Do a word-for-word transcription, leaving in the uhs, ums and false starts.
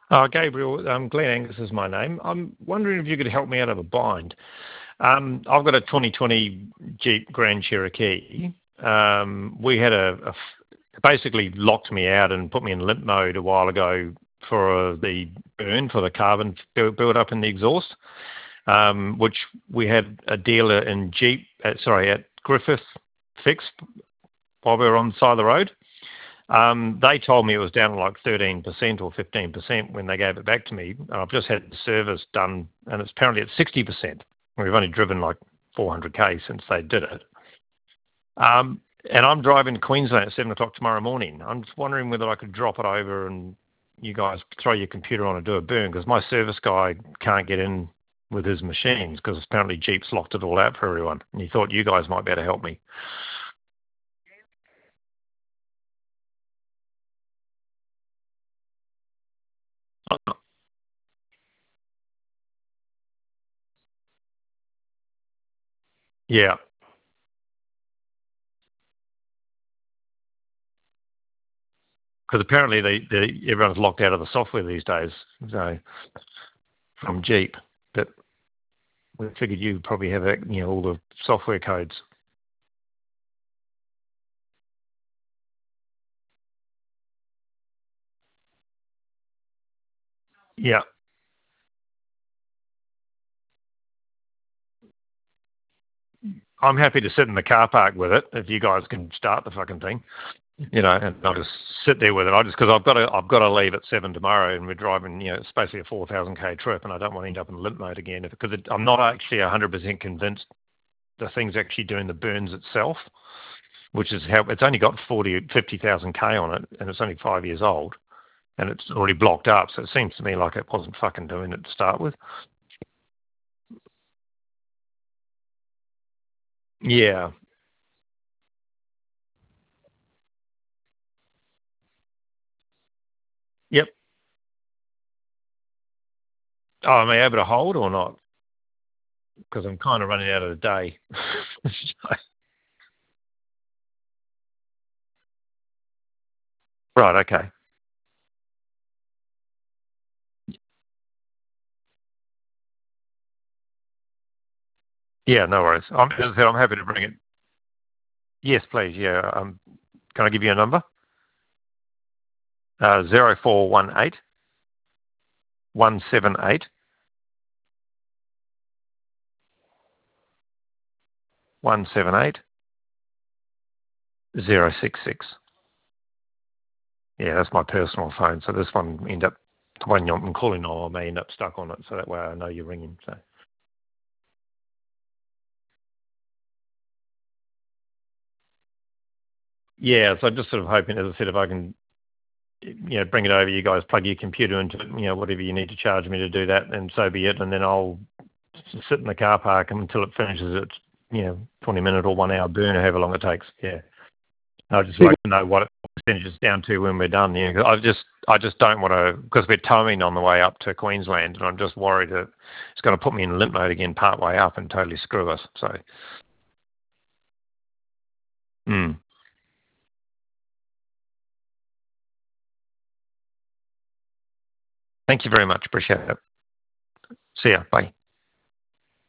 Uh, Gabriel, um, Glenn Angus is my name. I'm wondering if you could help me out of a bind. Um, I've got a twenty twenty Jeep Grand Cherokee. Um, we had a, a f- basically locked me out and put me in limp mode a while ago for uh, the burn for the carbon build, build up in the exhaust, um, which we had a dealer in Jeep, at, sorry, at Griffith fixed while we were on the side of the road. Um, they told me it was down to like thirteen percent or fifteen percent when they gave it back to me. And I've just had the service done, and it's apparently at sixty percent. We've only driven like four hundred k since they did it. Um, and I'm driving to Queensland at seven o'clock tomorrow morning. I'm just wondering whether I could drop it over and you guys throw your computer on and do a burn, because my service guy can't get in with his machines because apparently Jeep's locked it all out for everyone. And he thought you guys might be able to help me. Yeah, because apparently they, they, everyone's locked out of the software these days. So from Jeep, but we figured you probably have that, you know, all the software codes. Yeah, I'm happy to sit in the car park with it if you guys can start the fucking thing, you know, and I'll just sit there with it. I just because I've got to I've got to leave at seven tomorrow, and we're driving, you know, it's basically a four thousand k trip, and I don't want to end up in limp mode again because it, I'm not actually one hundred percent convinced the thing's actually doing the burns itself, which is how it's only got forty fifty thousand k on it, and it's only five years old, and it's already blocked up. So it seems to me like it wasn't fucking doing it to start with. Yeah. Yep. Oh, am I able to hold or not? Because I'm kind of running out of the day. Right. Okay. Yeah. No worries. I'm, as I said, I'm happy to bring it. Yes, please. Yeah. Um, can I give you a number? Uh, zero four one eight one seven eight one seven eight zero six six. Yeah, that's my personal phone. So this one end up the one I'm calling on, I may end up stuck on it. So that way I know you're ringing. So yeah. So I'm just sort of hoping, as I said, if I can, you know, bring it over, you guys plug your computer into it, you know, whatever you need to charge me to do that, and so be it. And then I'll sit in the car park until it finishes its, you know, twenty minute or one hour burn or however long it takes. Yeah. I'd just like to know what it percentage is down to when we're done. Yeah. 'Cause I just, I just don't want to, because we're towing on the way up to Queensland, and I'm just worried that it's going to put me in limp mode again part way up and totally screw us. So, mm. Thank you very much. Appreciate it. See ya. Bye.